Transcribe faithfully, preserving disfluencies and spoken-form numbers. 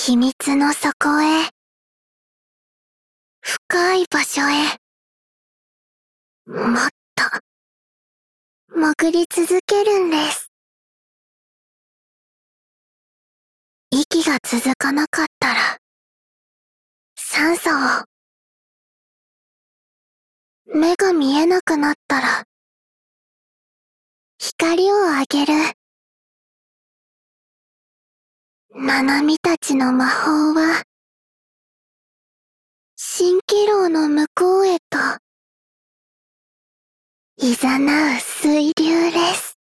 秘密の底へ、深い場所へ、もっと、潜り続けるんです。息が続かなかったら、酸素を、目が見えなくなったら、光をあげる。ナナミたちの魔法は、蜃気楼の向こうへと、誘う水流です。